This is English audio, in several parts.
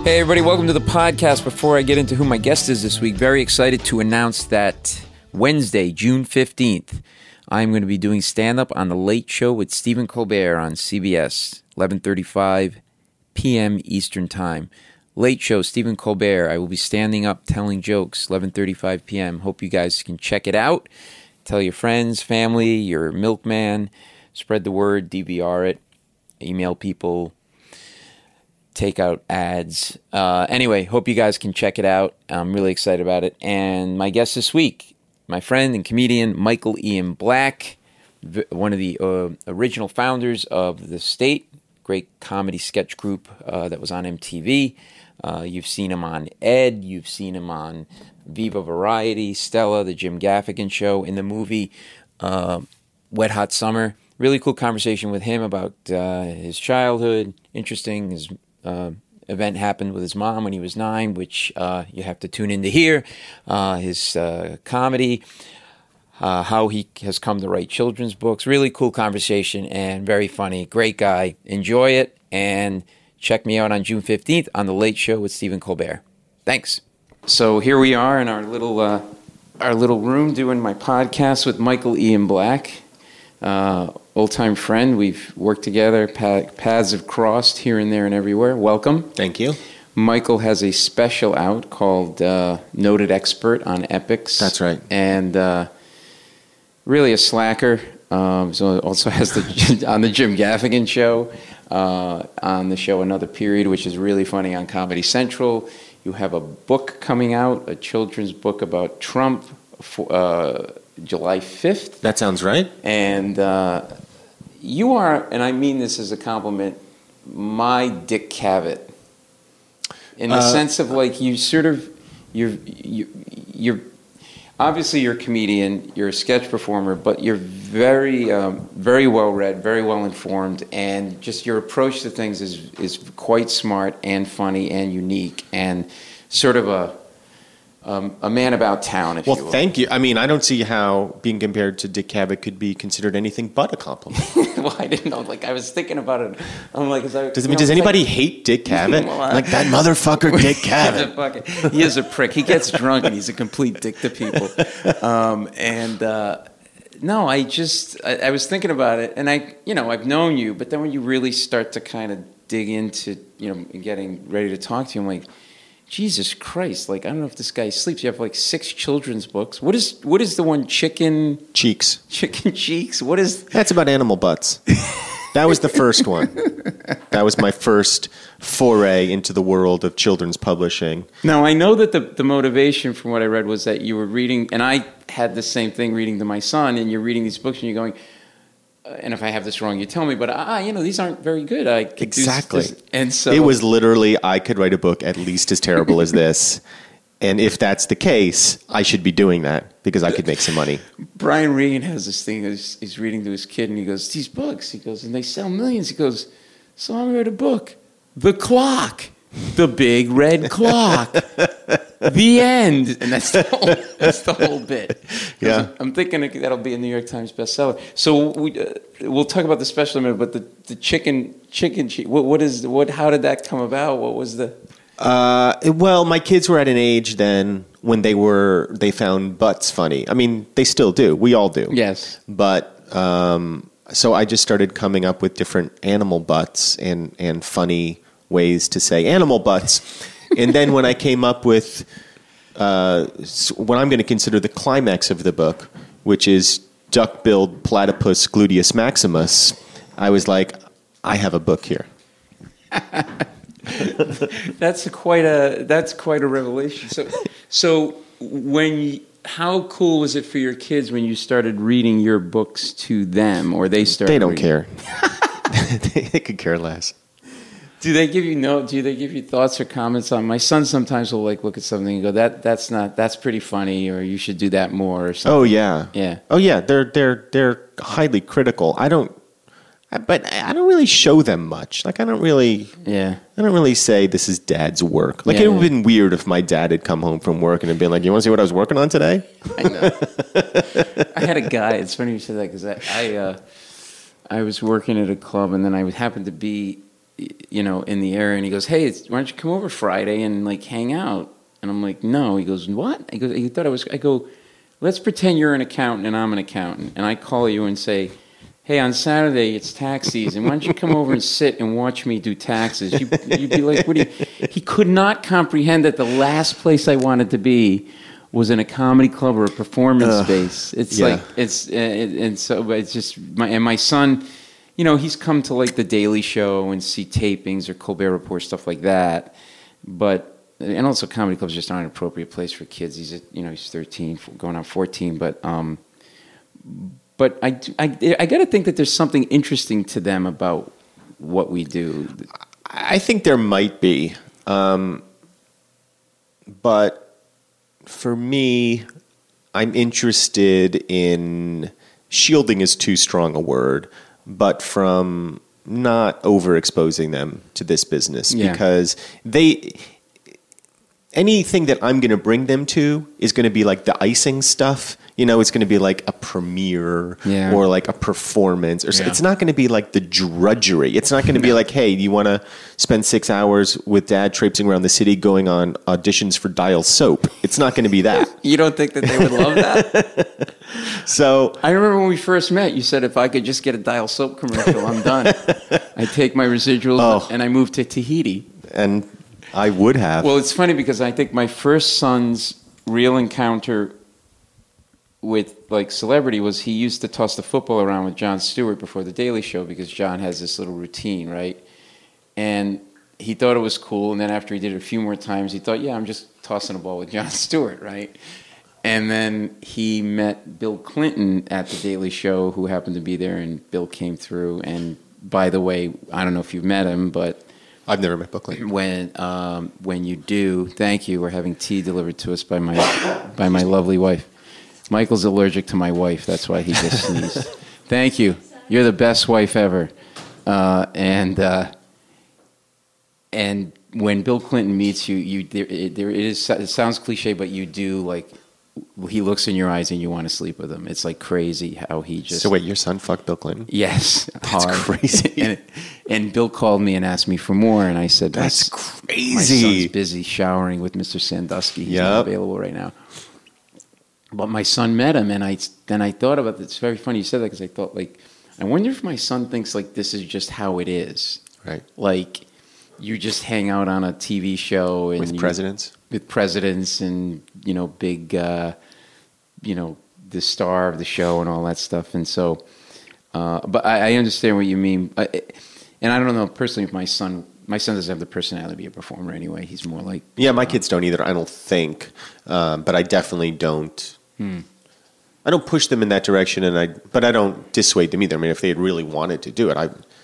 Hey everybody, welcome to the podcast. Before I get into who my guest is this week, very excited to announce that Wednesday, June 15th, I'm going to be doing stand-up on The Late Show with Stephen Colbert on CBS, 11:35 p.m. Eastern Time. Late Show, Stephen Colbert. I will be standing up telling jokes, 11:35 p.m. Hope you guys can check it out. Tell your friends, family, your milkman. Spread the word, DVR it, email people. Take out ads. Anyway, hope you guys can check it out. I'm really excited about it. And my guest this week, my friend and comedian Michael Ian Black, one of the original founders of The State, great comedy sketch group that was on MTV. You've seen him on Ed. You've seen him on Viva Variety, Stella, The Jim Gaffigan Show, in the movie Wet Hot Summer. Really cool conversation with him about his childhood. Interesting. His event happened with his mom when he was 9, which you have to tune in to hear. His comedy, how he has come to write children's books. Really cool conversation and very funny. Great guy. Enjoy it and check me out on June 15th on The Late Show with Stephen Colbert. Thanks. So here we are in our little room doing my podcast with Michael Ian Black. Old-time friend. We've worked together. Paths have crossed here and there and everywhere. Welcome. Thank you. Michael has a special out called Noted Expert on Epics. That's right. And really a slacker. So also has on the Jim Gaffigan Show, on the show Another Period, which is really funny on Comedy Central. You have a book coming out, a children's book about Trump, July 5th. That sounds right. And you are, and I mean this as a compliment, my Dick Cavett. In the sense of like you sort of, you're obviously you're a comedian, you're a sketch performer, but you're very, very well read, very well informed, and just your approach to things is quite smart and funny and unique and sort of a man about town, if you will. Well, thank you. I mean, I don't see how being compared to Dick Cavett could be considered anything but a compliment. Well, I didn't know. Like, I was thinking about it. I'm like, does anybody hate Dick Cavett? Well, like that motherfucker, Dick Cavett. He is a prick. He gets drunk and he's a complete dick to people. No, I was thinking about it, and I've known you, but then when you really start to kind of dig into, getting ready to talk to you, I'm like, Jesus Christ, like, I don't know if this guy sleeps. You have like 6 children's books. What is the one, Chicken Cheeks? Chicken Cheeks? What is... That's about animal butts. That was the first one. That was my first foray into the world of children's publishing. Now, I know that the motivation from what I read was that you were reading, and I had the same thing reading to my son, and you're reading these books and you're going... and if I have this wrong, you tell me. But these aren't very good. I could exactly. Do this. And so it was literally, I could write a book at least as terrible as this, and if that's the case, I should be doing that because I could make some money. Brian Regan has this thing. He's reading to his kid, and he goes, "These books," he goes, "and they sell millions." He goes, "So I'm gonna write a book, The Clock, the Big Red Clock." The end, and that's the whole bit. Yeah, I'm thinking that'll be a New York Times bestseller. So we'll talk about the special in a minute. But the chicken cheek. How did that come about? What was the? Well, my kids were at an age then when they found butts funny. I mean, they still do. We all do. Yes. But so I just started coming up with different animal butts and funny ways to say animal butts. And then when I came up with what I'm going to consider the climax of the book, which is duck-billed platypus gluteus maximus, I was like, I have a book here. That's quite a revelation. So how cool was it for your kids when you started reading your books to them, or they started? They don't reading? care. They could care less. Do they give you thoughts or comments on? My son sometimes will look at something and go, that's pretty funny, or you should do that more, or something. Oh yeah. Yeah. Oh yeah. They're highly critical. I don't really show them much. I don't really say this is Dad's work. It would have been weird if my dad had come home from work and had been like, "You want to see what I was working on today?" I know. I had a guy. It's funny you said that because I was working at a club, and then I happened to be in the area, and he goes, "Hey, why don't you come over Friday and like hang out?" And I'm like, "No." He goes, "What?" He goes, "He thought I was." I go, "Let's pretend you're an accountant and I'm an accountant, and I call you and say, hey, on Saturday it's tax season. Why don't you come over and sit and watch me do taxes?" You'd be like, "What do you?" He could not comprehend that the last place I wanted to be was in a comedy club or a performance space. It's like and so it's just my son. He's come to like the Daily Show and see tapings or Colbert Report, stuff like that. And also comedy clubs just aren't an appropriate place for kids. He's 13, going on 14. But I got to think that there's something interesting to them about what we do. I think there might be, but for me, I'm interested in shielding is too strong a word. But from not overexposing them to this business because anything that I'm going to bring them to is going to be like the icing stuff. It's going to be like a premiere or like a performance. It's not going to be like the drudgery. It's not going to be like, hey, you want to spend 6 hours with Dad traipsing around the city going on auditions for Dial Soap. It's not going to be that. You don't think that they would love that? So I remember when we first met, you said if I could just get a Dial Soap commercial, I'm done. I take my residuals and I move to Tahiti. And I would have. Well, it's funny because I think my first son's real encounter with like celebrity was he used to toss the football around with Jon Stewart before the Daily Show because Jon has this little routine, right? And he thought it was cool, and then after he did it a few more times, he thought, I'm just tossing a ball with Jon Stewart, right? And then he met Bill Clinton at the Daily Show, who happened to be there, and Bill came through. And by the way, I don't know if you've met him, but I've never met Bill Clinton. When you do, thank you. We're having tea delivered to us by my lovely wife. Michael's allergic to my wife. That's why he just sneezed. Thank you. You're the best wife ever. And when Bill Clinton meets you, it sounds cliche, but you do like. He looks in your eyes and you want to sleep with him. It's like crazy how he just. So wait, your son fucked Bill Clinton? Yes, that's hard. Crazy. and Bill called me and asked me for more, and I said, "That's crazy." My son's busy showering with Mr. Sandusky. He's not available right now. But my son met him, and I thought about it. It's very funny you said that because I thought I wonder if my son thinks like this is just how it is. Right. Like you just hang out on a TV show and with presidents. With presidents and big the star of the show and all that stuff, and so but I understand what you mean, and I don't know personally if my son doesn't have the personality to be a performer anyway. He's more like my kids don't either, I don't think, but I definitely don't I don't push them in that direction, but I don't dissuade them either. I mean, if they had really wanted to do it,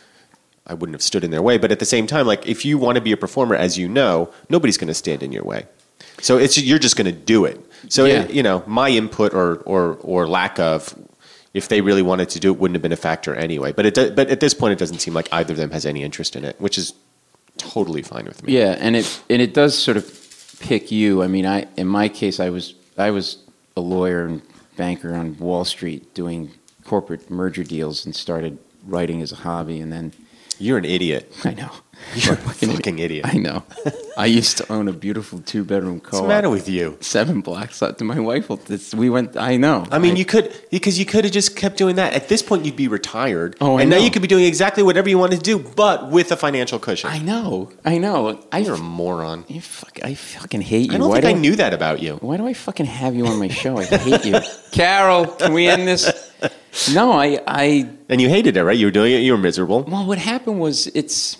I wouldn't have stood in their way. But at the same time, like if you want to be a performer, as you know, nobody's going to stand in your way. So you're just going to do it. So my input or lack of, if they really wanted to do it, wouldn't have been a factor anyway. But at this point, it doesn't seem like either of them has any interest in it, which is totally fine with me. Yeah, and it does sort of pick you. I mean, in my case, I was a lawyer and banker on Wall Street doing corporate merger deals and started writing as a hobby, and then. You're an idiot. I know. You're a fucking idiot. I know. I used to own a beautiful 2-bedroom co-op. What's the matter with you? 7 blocks up to my wife. We went. I know. I mean, you could have just kept doing that. At this point, you'd be retired. Oh, and now you could be doing exactly whatever you wanted to do, but with a financial cushion. I know. You're a moron. I fucking hate you. I don't think I knew that about you. Why do I fucking have you on my show? I hate you. Carol, can we end this? No, And you hated it, right? You were doing it. You were miserable. Well, what happened was it's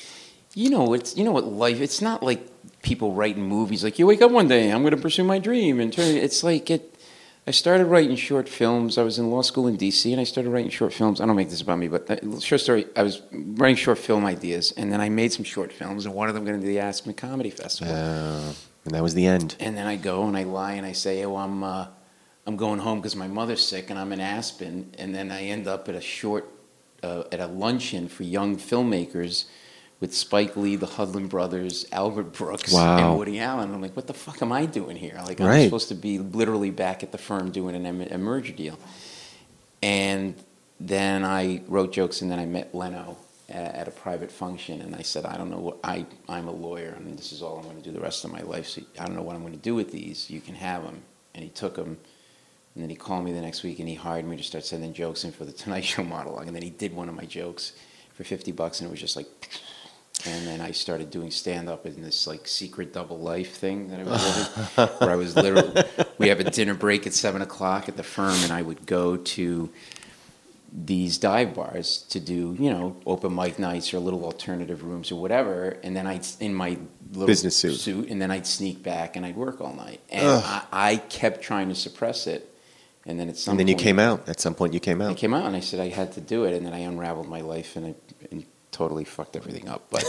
what life. It's not like people writing movies. Like you wake up one day, I'm going to pursue my dream, and it's like it. I started writing short films. I was in law school in D.C. and I started writing short films. I don't make this about me, but short story. I was writing short film ideas, and then I made some short films, and one of them going to the Aspen Comedy Festival. And that was the end. And then I go and I lie and I say, I'm going home because my mother's sick and I'm in Aspen, and then I end up at a luncheon for young filmmakers with Spike Lee, the Hudlin brothers, Albert Brooks, and Woody Allen. I'm like, what the fuck am I doing here? Like I'm supposed to be literally back at the firm doing a merger deal. And then I wrote jokes, and then I met Leno, at a private function, and I said, I don't know what I'm a lawyer. I mean, this is all I'm going to do the rest of my life. So I don't know what I'm going to do with these. You can have them. And he took them, and then he called me the next week, and he hired me to start sending jokes in for the Tonight Show monologue. And then he did one of my jokes for $50, and it was just like. And then I started doing stand-up in this like secret double life thing that I was living, where I was literally, we have a dinner break at 7 o'clock at the firm, and I would go to these dive bars to do, open mic nights or little alternative rooms or whatever. And then I'd, in my little business suit, and then I'd sneak back and I'd work all night. And I kept trying to suppress it. And then at some point. And then you came out. At some point you came out. I came out and I said I had to do it. And then I unraveled my life and totally fucked everything up, but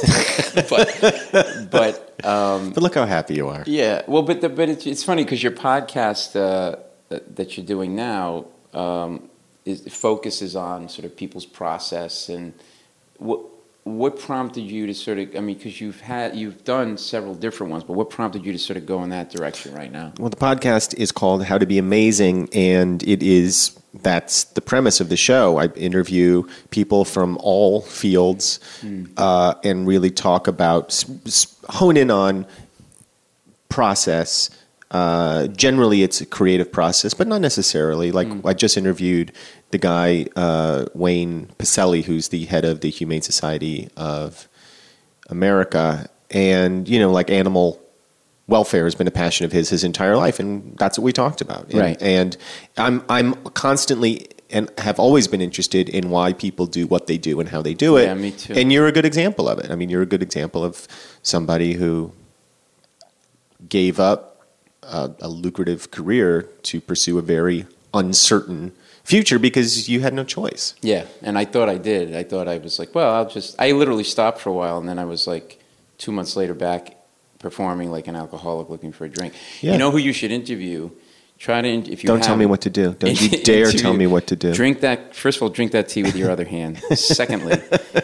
look how happy you are. Yeah, well, but it's funny because your podcast that you're doing now focuses on sort of people's process, and what prompted you to sort of, I mean, because you've done several different ones, but what prompted you to sort of go in that direction right now? Well, the podcast is called How to Be Amazing, and that's the premise of the show. I interview people from all fields and really talk about, hone in on process. Generally, it's a creative process, but not necessarily. Like I just interviewed the guy, Wayne Pacelli, who's the head of the Humane Society of America. And, like animal welfare has been a passion of his entire life, and that's what we talked about. Right. And I'm constantly and have always been interested in why people do what they do and how they do it. Yeah, me too. And you're a good example of it. I mean, you're a good example of somebody who gave up a lucrative career to pursue a very uncertain future because you had no choice. Yeah, and I thought I did. I thought I was like, well, I literally stopped for a while, and then I was like 2 months later back performing like an alcoholic looking for a drink. Yeah. You know who you should interview? If you don't tell me what to do. Don't you dare tell me what to do. First of all, drink that tea with your other hand. Secondly,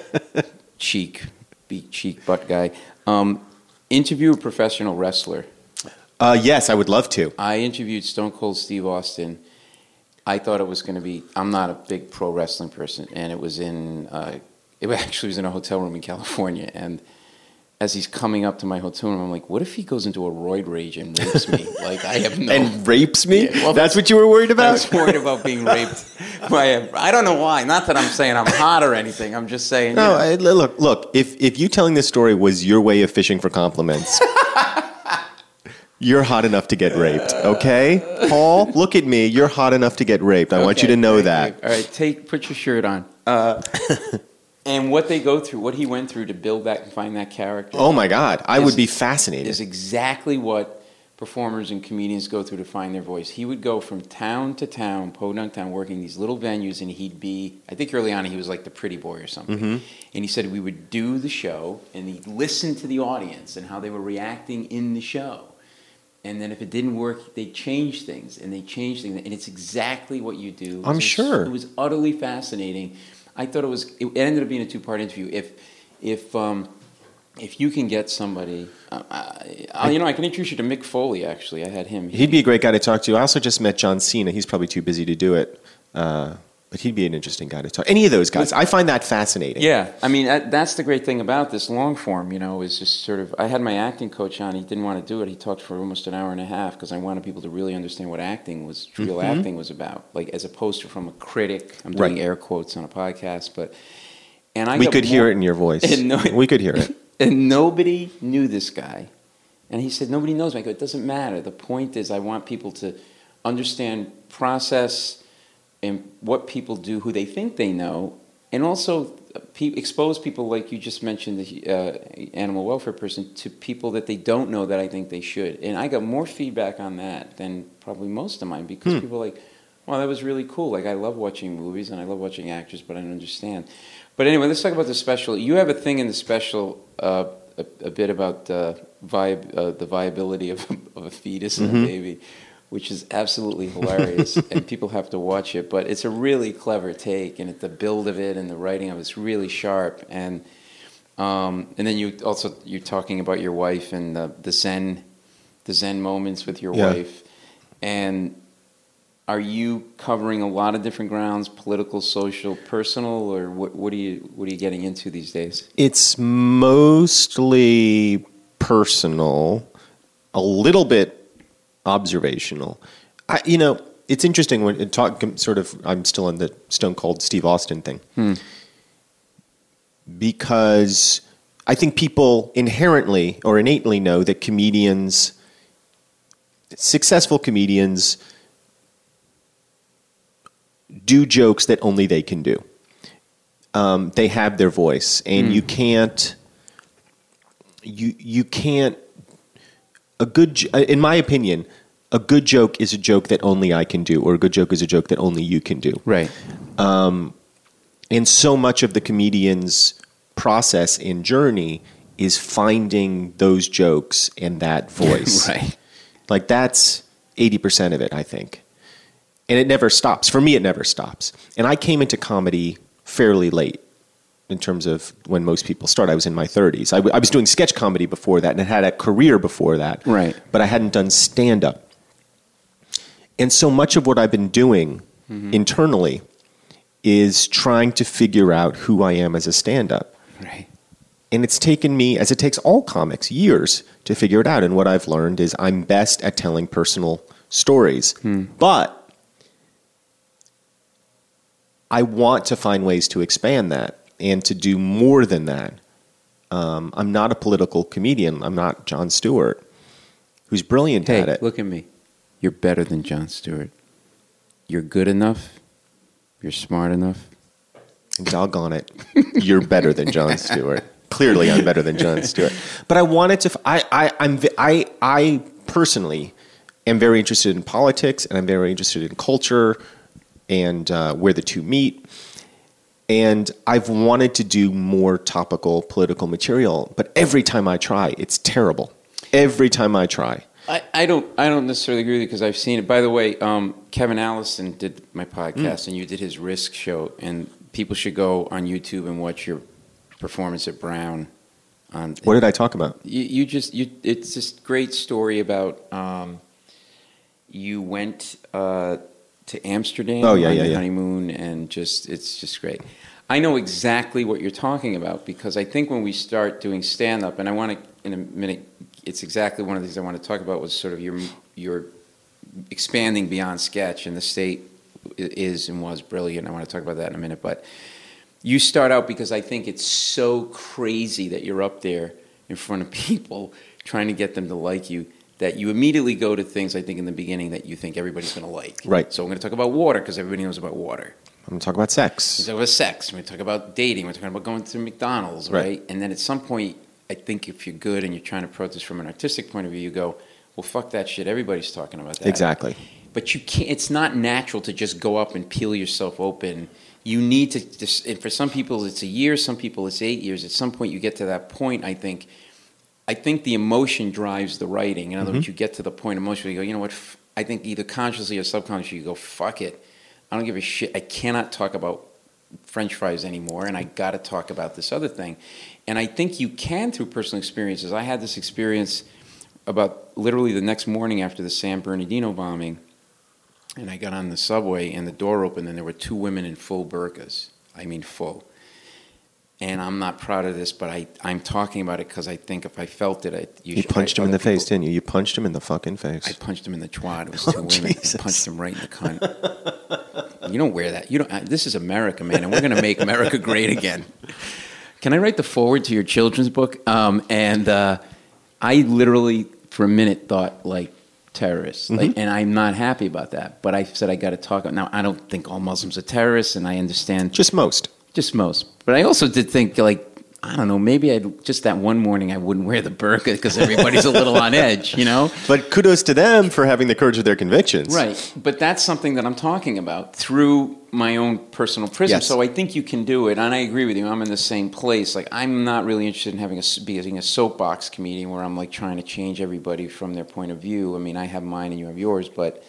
beat cheek butt guy. Interview a professional wrestler. Yes, I would love to. I interviewed Stone Cold Steve Austin. I thought it was going to be. I'm not a big pro wrestling person, and it was in. It actually was in a hotel room in California, and as he's coming up to my hotel room, I'm like, what if he goes into a roid rage and rapes me? Like, I have no... And rapes me? Yeah, well, that's what you were worried about? I was worried about being raped. I don't know why. Not that I'm saying I'm hot or anything. I'm just saying... No, look, if you telling this story was your way of fishing for compliments, you're hot enough to get raped, okay? Paul, look at me. You're hot enough to get raped. I want you to know that. All right, put your shirt on. And what they go through, what he went through to build that and find that character. Oh my God, I would be fascinated. Is exactly what performers and comedians go through to find their voice. He would go from town to town, podunk town, working these little venues, and he'd be, I think early on he was like the pretty boy or something. Mm-hmm. And he said we would do the show, and he'd listen to the audience and how they were reacting in the show. And then if it didn't work, they'd change things, and and it's exactly what you do. I'm sure. It was utterly fascinating. I thought it ended up being a 2-part interview. If you can get somebody, I can introduce you to Mick Foley, actually. I had him. He'd be a great guy to talk to. I also just met John Cena. He's probably too busy to do it. But he'd be an interesting guy to talk. Any of those guys. I find that fascinating. Yeah. I mean, that's the great thing about this long form, is just sort of, I had my acting coach on. He didn't want to do it. He talked for almost an hour and a half because I wanted people to really understand what real acting was about. Like, as opposed to from a critic. I'm doing air quotes on a podcast, we could hear it in your voice. We could hear it. And nobody knew this guy. And he said, nobody knows me. I go, it doesn't matter. The point is I want people to understand process and what people do, who they think they know, and also expose people, like you just mentioned, the animal welfare person, to people that they don't know that I think they should. And I got more feedback on that than probably most of mine, because people are like, well, that was really cool. Like, I love watching movies, and I love watching actors, but I don't understand. But anyway, let's talk about the special. You have a thing in the special, a bit about the viability of a fetus and a baby, which is absolutely hilarious, and people have to watch it. But it's a really clever take, and the build of it and the writing of it's really sharp. And then you're talking about your wife and the Zen moments with your wife, and are you covering a lot of different grounds, political, social, personal, or what are you getting into these days? It's mostly personal, a little bit observational. It's interesting when I'm still in the Stone Cold Steve Austin thing. Because I think people inherently or innately know that successful comedians do jokes that only they can do. They have their voice, and you can't, in my opinion, a good joke is a joke that only I can do, or a good joke is a joke that only you can do. Right. And so much of the comedian's process and journey is finding those jokes and that voice. Right. Like that's 80% of it, I think. And it never stops. For me, it never stops. And I came into comedy fairly late in terms of when most people start. I was in my 30s. I was doing sketch comedy before that and had a career before that. Right. But I hadn't done stand-up. And so much of what I've been doing internally is trying to figure out who I am as a stand-up. Right. And it's taken me, as it takes all comics, years to figure it out. And what I've learned is I'm best at telling personal stories. But I want to find ways to expand that and to do more than that. I'm not a political comedian. I'm not Jon Stewart, who's brilliant at it. Look at me. You're better than Jon Stewart. You're good enough. You're smart enough. And doggone it, you're better than Jon Stewart. Clearly, I'm better than Jon Stewart. But I wanted to. I personally am very interested in politics, and I'm very interested in culture and where the two meet. And I've wanted to do more topical political material, but every time I try, it's terrible. Every time I try. I don't necessarily agree with you because I've seen it. By the way, Kevin Allison did my podcast, and you did his Risk show, and people should go on YouTube and watch your performance at Brown. What did I talk about? It's this great story about you went to Amsterdam on your honeymoon, and it's just great. I know exactly what you're talking about because I think when we start doing stand-up, and I want to, in a minute, it's exactly one of the things I want to talk about was sort of your expanding beyond sketch, and the state is and was brilliant. I want to talk about that in a minute, but you start out because I think it's so crazy that you're up there in front of people trying to get them to like you that you immediately go to things, I think, in the beginning that you think everybody's going to like. Right. So we're going to talk about water because everybody knows about water. I'm going to talk about sex. We're going to talk about sex. We're going to talk about dating. We're talking about going to McDonald's, right? And then at some point, I think if you're good and you're trying to approach this from an artistic point of view, you go, well, fuck that shit. Everybody's talking about that. Exactly. But you can't. It's not natural to just go up and peel yourself open. You need to just, and for some people it's a year, some people it's 8 years. At some point you get to that point, I think the emotion drives the writing. In other words, you get to the point emotionally, you go, you know what, I think either consciously or subconsciously you go, fuck it. I don't give a shit. I cannot talk about French fries anymore, and I got to talk about this other thing. And I think you can through personal experiences. I had this experience about literally the next morning after the San Bernardino bombing, and I got on the subway, and the door opened, and there were two women in full burqas. I mean full. And I'm not proud of this, but I'm talking about it because I think if I felt it, you punched him in the face, didn't you? You punched him in the fucking face. I punched him in the twat. It was two women. Jesus. I punched him right in the cunt. You don't wear that. You don't. This is America, man, and we're going to make America great again. Can I write the foreword to your children's book? I literally, for a minute, thought like terrorists, and I'm not happy about that. But I said I got to talk. Now I don't think all Muslims are terrorists, and I understand just most. But I also did think, like, I don't know, maybe just that one morning I wouldn't wear the burqa because everybody's a little on edge, you know? But kudos to them for having the courage of their convictions. Right. But that's something that I'm talking about through my own personal prism. Yes. So I think you can do it. And I agree with you. I'm in the same place. Like, I'm not really interested in being a soapbox comedian where I'm, like, trying to change everybody from their point of view. I mean, I have mine and you have yours. But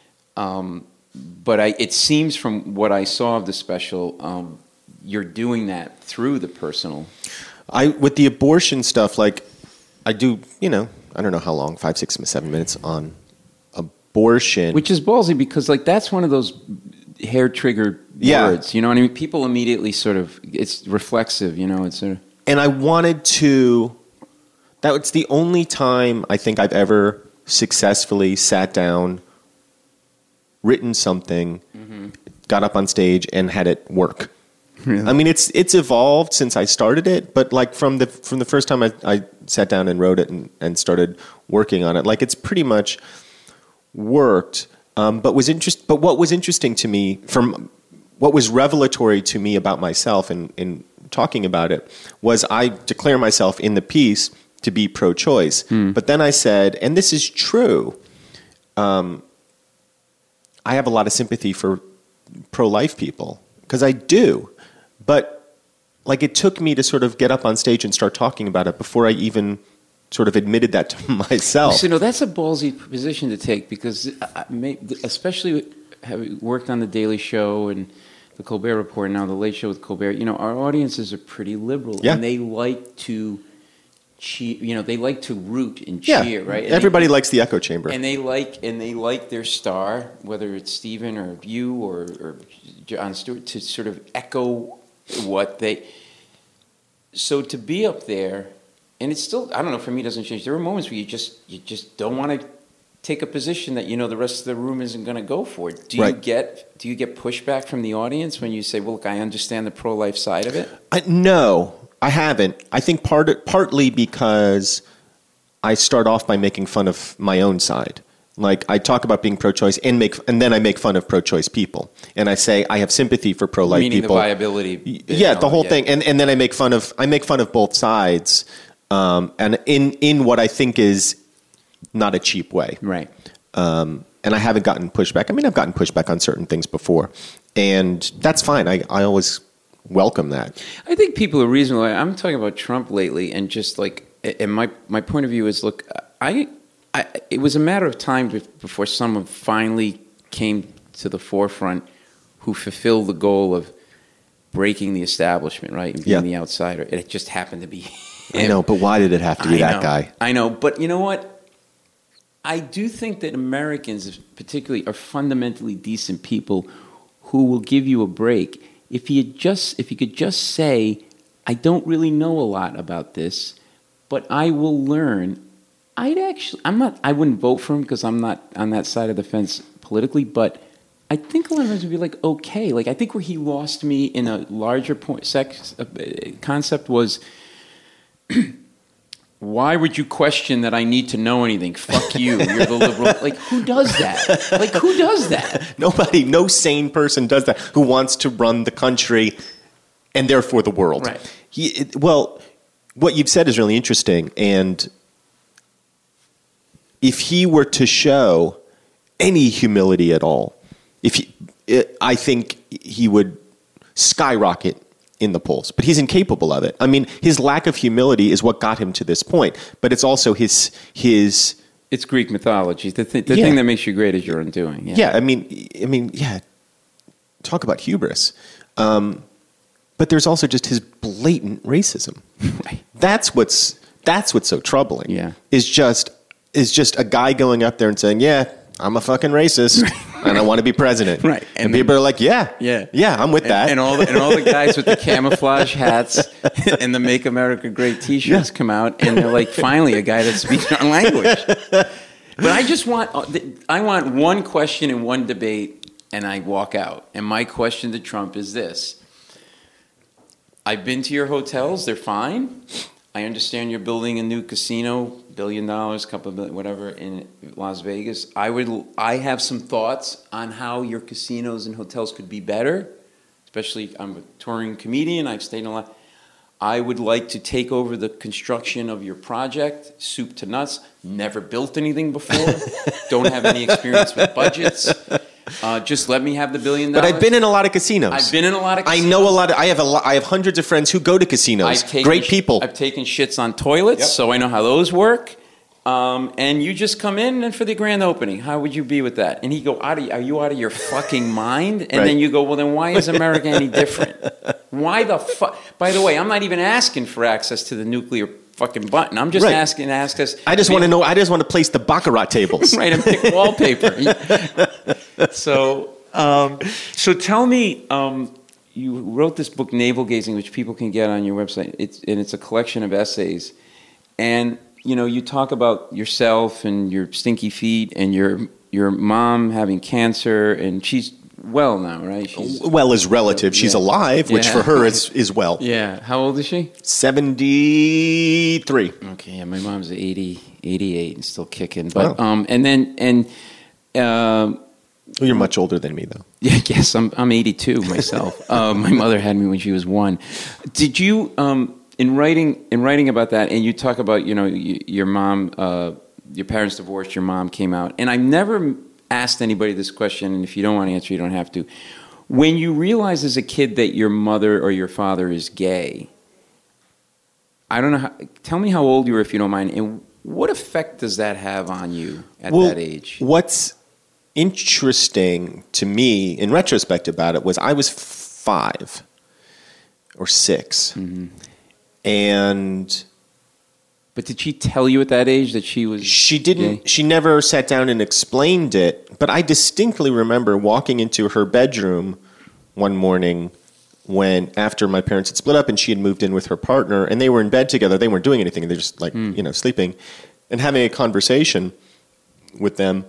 it seems from what I saw of the special, you're doing that through the personal. With the abortion stuff, like I do, I don't know how long, 5, 6, 7 minutes on abortion. Which is ballsy because, like, that's one of those hair-triggered words. You know what I mean? People immediately sort of, it's reflexive, you know? It's sort of... And I wanted to, that's the only time I think I've ever successfully sat down, written something, got up on stage, and had it work. Really? I mean, it's evolved since I started it, but like from the first time I sat down and wrote it and started working on it, like it's pretty much worked. But what was interesting to me, from what was revelatory to me about myself in talking about it, was I declare myself in the piece to be pro-choice. But then I said, and this is true, I have a lot of sympathy for pro-life people, because I do. But like it took me to sort of get up on stage and start talking about it before I even sort of admitted that to myself. So, no, that's a ballsy position to take because, especially having worked on The Daily Show and The Colbert Report, now The Late Show with Colbert, you know, our audiences are pretty liberal. Yeah. And they like to cheer, you know, they like to root and cheer, right? And everybody likes the echo chamber. And they like their star, whether it's Stephen or you or Jon Stewart, to sort of echo what they... So to be up there, and it's still, I don't know, for me it doesn't change. There are moments where you just don't want to take a position that you know the rest of the room isn't going to go for. Do you get pushback from the audience when you say, well, look, I understand the pro-life side of it? No, I haven't. I think partly because I start off by making fun of my own side. Like I talk about being pro-choice and then I make fun of pro-choice people, and I say I have sympathy for pro-life Meaning people. Meaning the viability. Yeah, the whole thing, and then I make fun of both sides, and in what I think is not a cheap way. Right. And I haven't gotten pushback. I mean, I've gotten pushback on certain things before, and that's fine. I always welcome that. I think people are reasonable. I'm talking about Trump lately, and just like, and my point of view is, look, it was a matter of time before someone finally came to the forefront who fulfilled the goal of breaking the establishment, right, and being the outsider. It just happened to be him. I know, but why did it have to be that guy? I know, but you know what? I do think that Americans, particularly, are fundamentally decent people who will give you a break. If you could just say, I don't really know a lot about this, but I will learn. I wouldn't vote for him because I'm not on that side of the fence politically, but I think a lot of us would be like, okay. Like, I think where he lost me in a larger concept was, why would you question that I need to know anything? Fuck you. You're the liberal. Like, who does that? Like, who does that? Nobody, no sane person does that who wants to run the country and therefore the world. Right. Well, what you've said is really interesting, and if he were to show any humility at all, I think he would skyrocket in the polls. But he's incapable of it. I mean, his lack of humility is what got him to this point. But it's also his. It's Greek mythology. The thing that makes you great is your undoing. Yeah. I mean, talk about hubris. But there's also just his blatant racism. Right. That's what's so troubling. Yeah. Is just a guy going up there and saying, "Yeah, I'm a fucking racist, and I want to be president." Right. And people are like, "Yeah, I'm with that." And all the guys with the camouflage hats and the "Make America Great" T-shirts come out, and they're like, "Finally, a guy that speaks our language." But I want one question and one debate, and I walk out. And my question to Trump is this: I've been to your hotels; they're fine. I understand you're building a new casino, $1 billion, couple of billion, whatever, in Las Vegas. I have some thoughts on how your casinos and hotels could be better, especially I'm a touring comedian. I've stayed in a lot. I would like to take over the construction of your project, soup to nuts. Never built anything before. Don't have any experience with budgets. Just let me have the $1 billion. But I've been in a lot of casinos. I know a lot. I have hundreds of friends who go to casinos. Great people. I've taken shits on toilets, so I know how those work. And you just come in and for the grand opening, how would you be with that? And he go, are you out of your fucking mind? And then you go, well, then why is America any different? Why the fuck? By the way, I'm not even asking for access to the nuclear fucking button. I'm just Right. asking. Ask us. I just want to know. I just want to place the baccarat tables. Right, and pick wallpaper. So tell me, you wrote this book, Navel Gazing, which people can get on your website. It's a collection of essays, and you talk about yourself and your stinky feet, and your mom having cancer, and she's well now, right? She's Well is relative. She's alive, which Yeah. for her is well. Yeah. How old is she? 73. Okay, yeah, my mom's 88 and still kicking. But Wow. Well, you're much older than me, though. Yeah, yes, I'm 82 myself. My mother had me when she was 1. Did you in writing about that, and you talk about your mom, your parents divorced, your mom came out, and I've never asked anybody this question, and if you don't want to answer, you don't have to. When you realize as a kid that your mother or your father is gay, I don't know. Tell me how old you were, if you don't mind, and what effect does that have on you at that age? What's interesting to me in retrospect about it was I was 5 or 6, and But did she tell you at that age that she was? she didn't. gay? She never sat down and explained it. But I distinctly remember walking into her bedroom one morning when after my parents had split up and she had moved in with her partner, and they were in bed together. They weren't doing anything. They're just like sleeping, and having a conversation with them.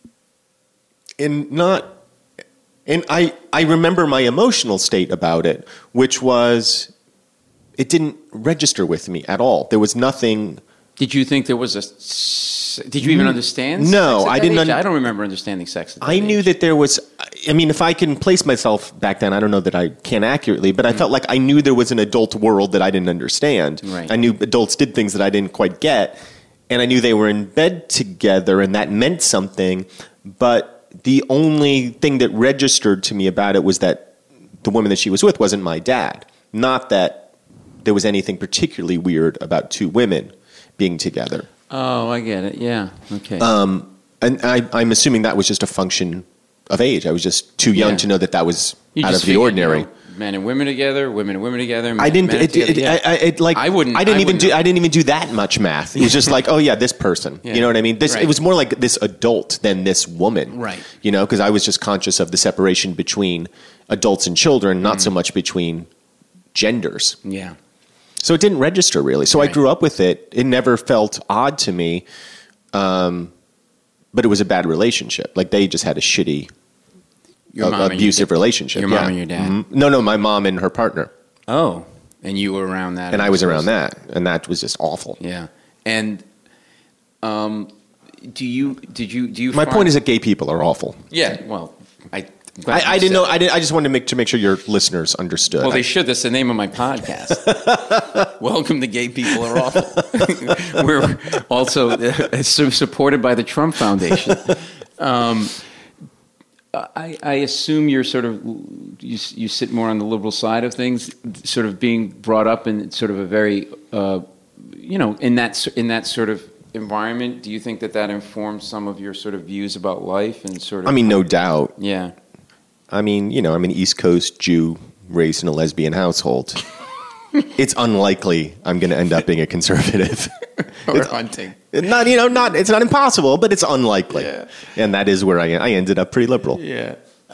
And I remember my emotional state about it, which was it didn't register with me at all. There was nothing. Did you think there was Did you even understand? No, sex at I that didn't age? I don't remember understanding sex. At that I knew age. that there was. I mean, if I can place myself back then, I don't know that I can accurately, but I felt like I knew there was an adult world that I didn't understand. Right. I knew adults did things that I didn't quite get, and I knew they were in bed together, and that meant something. But the only thing that registered to me about it was that the woman that she was with wasn't my dad. Not that there was anything particularly weird about two women being together. Oh, I get it. Yeah. Okay. And I'm assuming that was just a function of age. I was just too young Yeah. to know that was You out just of the figured, ordinary. men and women together, women and women together. I didn't. men together, yeah. I wouldn't. I didn't wouldn't. even do that much math. It was just like, oh yeah, this person. Yeah. You know what I mean? Right. It was more like this adult than this woman. Right. You know, because I was just conscious of the separation between adults and children, not so much between genders. Yeah. So it didn't register really. So Right. I grew up with it. It never felt odd to me. But it was a bad relationship. Like they just had a shitty, Your mom and abusive your, relationship. Your mom Yeah. and your dad. Mhm. No, my mom and her partner. Oh, and you were around that. And I was also. around that. And that was just awful. Yeah. And do you My find- point is that gay people are awful. Yeah. Well, I'm glad I you didn't know. said that. I just wanted to make sure your listeners understood. Well, they should. That's the name of my podcast. Welcome to Gay People Are Awful. We're also supported by the Trump Foundation. I assume you're sort of you sit more on the liberal side of things, sort of being brought up in sort of a very in that sort of environment. Do you think that informs some of your sort of views about life and sort of? I mean, no doubt. Yeah. I mean, I'm an East Coast Jew raised in a lesbian household. It's unlikely I'm going to end up being a conservative. Or hunting. It's not impossible, but it's unlikely. Yeah. And that is where I ended up pretty liberal. Yeah.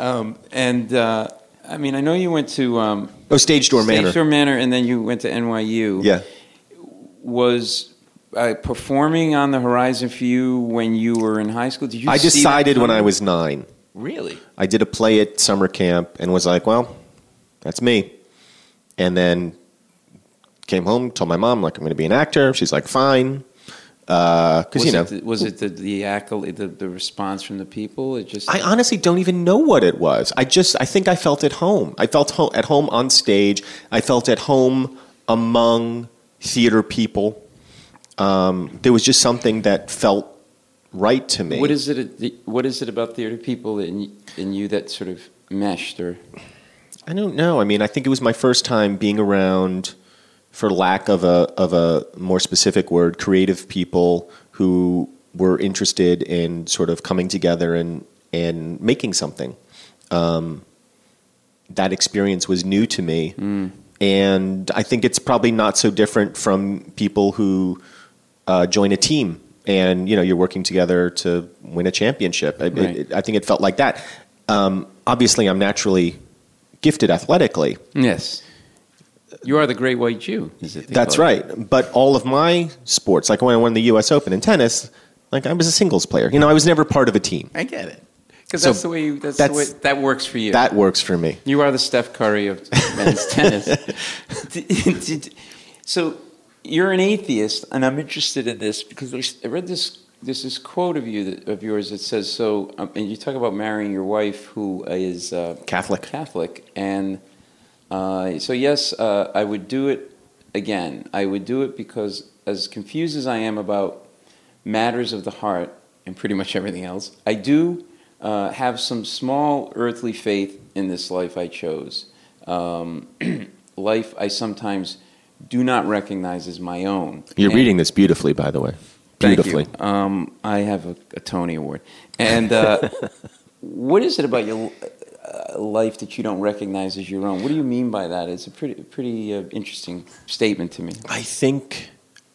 I mean, I know you went to Stage Door Manor. Stage Door Manor, and then you went to NYU. Yeah. Was performing on the horizon for you when you were in high school? Did you? I see that decided when coming? I was 9. Really? I did a play at summer camp and was like, well, that's me. And then came home, told my mom, like, I'm going to be an actor. She's like, fine. Because, Was it the accolade, the response from the people? It just. I honestly don't even know what it was. I think I felt at home. I felt at home on stage. I felt at home among theater people. There was just something that felt right to me. What is it about theater people in you that sort of meshed or? I don't know. I mean, I think it was my first time being around, for lack of a more specific word, creative people who were interested in sort of coming together and making something. That experience was new to me, And I think it's probably not so different from people who join a team and, you're working together to win a championship. Right. I think it felt like that. Obviously, I'm naturally gifted athletically. Yes. You are the great white Jew. That's right. But all of my sports, like when I won the U.S. Open in tennis, like I was a singles player. I was never part of a team. I get it. Because that's the way that works for you. That works for me. You are the Steph Curry of men's tennis. So you're an atheist, and I'm interested in this because I read this. There's this quote of yours that says so, and you talk about marrying your wife who is Catholic, and so yes, I would do it again. I would do it because, as confused as I am about matters of the heart and pretty much everything else, I do have some small earthly faith in this life I chose. Life I sometimes do not recognize as my own. You're reading this beautifully, by the way. Beautifully. Thank you. I have a Tony Award. And what is it about your life that you don't recognize as your own? What do you mean by that? It's a pretty interesting statement to me. I think,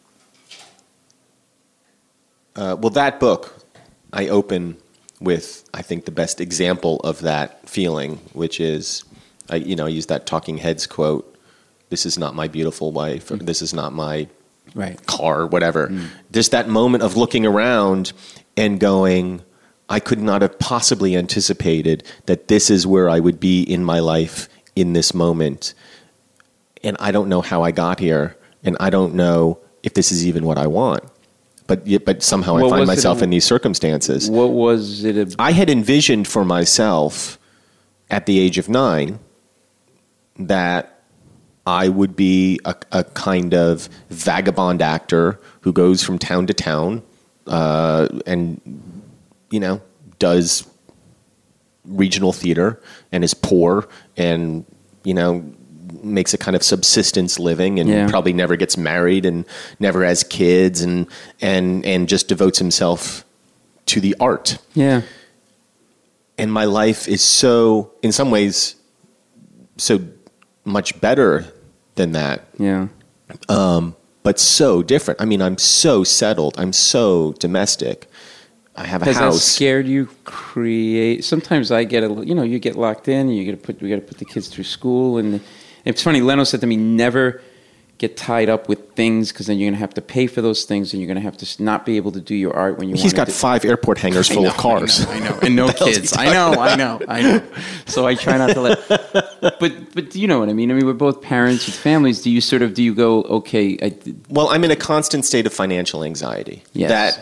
that book, I open with, I think, the best example of that feeling, which is, I use that Talking Heads quote, "This is not my beautiful wife," or "This is not my car," whatever. Just that moment of looking around and going, I could not have possibly anticipated that this is where I would be in my life in this moment. And I don't know how I got here, and I don't know if this is even what I want. But somehow I find myself in these circumstances. What was it? I had envisioned for myself at the age of 9 that I would be a kind of vagabond actor who goes from town to town and, does regional theater and is poor and, makes a kind of subsistence living and probably never gets married and never has kids and just devotes himself to the art. Yeah. And my life is so, in some ways, so much better than that. Yeah. But so different. I mean, I'm so settled. I'm so domestic. I have a house. Has that scared you? Sometimes I get you get locked in. We got to put the kids through school, and it's funny. Leno said to me, "Never get tied up with things because then you're going to have to pay for those things, and you're going to have to not be able to do your art when you." He's got 5 airport hangars full of cars. I know, and no kids. I know. So I try not to let. But you know what I mean. I mean, we're both parents with families. Do you go, okay? Well, I'm in a constant state of financial anxiety. Yes.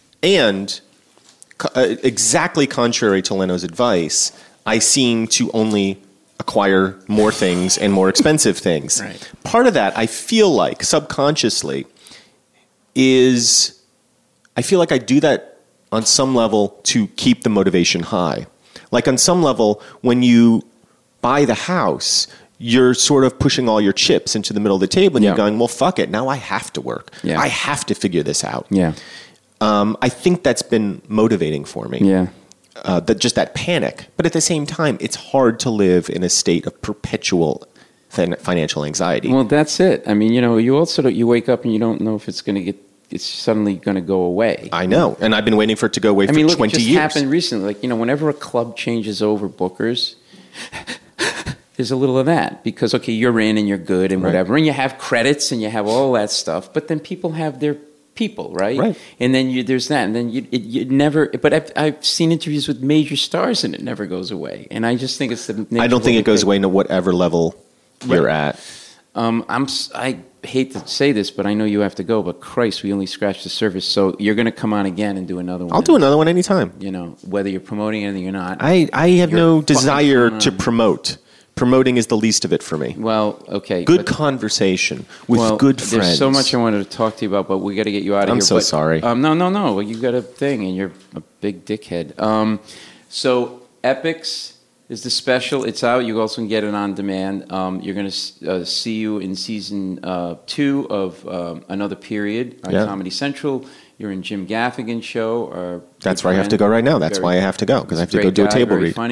Exactly contrary to Leno's advice, I seem to only acquire more things and more expensive things. Right. Part of that, I feel like, subconsciously, is I feel like I do that on some level to keep the motivation high. Like on some level, when you buy the house, you're sort of pushing all your chips into the middle of the table and you're going, well, fuck it. Now I have to work. Yeah. I have to figure this out. Yeah. I think that's been motivating for me. Yeah. Just that panic. But at the same time, it's hard to live in a state of perpetual financial anxiety. Well, that's it. I mean, you wake up and you don't know if it's suddenly going to go away. I know. And I've been waiting for it to go away for 20 years. It just happened recently. Like, whenever a club changes over bookers, there's a little of that. Because, okay, you're in and you're good and whatever. And you have credits and you have all that stuff. But then people have their people, right? Right. And then there's that. And then you never... But I've seen interviews with major stars and it never goes away. And I just think it's the... I don't think it goes away no whatever level you're at. I hate to say this, but I know you have to go. But Christ, we only scratched the surface. So you're going to come on again and do another one. I'll do another one anytime. Whether you're promoting anything or not. I have no desire to promote. Promoting is the least of it for me. Well, okay. Good conversation with good friends. There's so much I wanted to talk to you about, but we got to get you out of here. I'm so sorry. No. Well, you got a thing, and you're a big dickhead. So Epics is the special. It's out. You also can get it on demand. You're going to see you in season 2 of Another Period on Comedy Central. You're in Jim Gaffigan's show. That's where I have to go right now. That's why I have to go, because I have to go do a table read. Funny.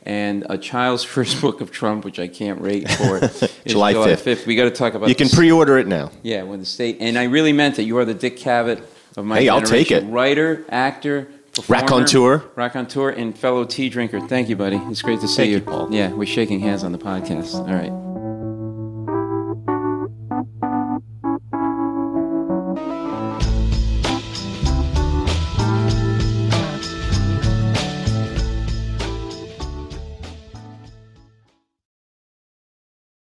and a child's first book of Trump, which I can't wait for. Is July 5th. We got to talk about. You can pre-order it now. Yeah, when the state. And I really meant it. You are the Dick Cavett of my Hey, generation. I'll take it. Writer, actor, performer, raconteur, and fellow tea drinker. Thank you, buddy. It's great to see Thank you, Paul. Yeah, we're shaking hands on the podcast. All right.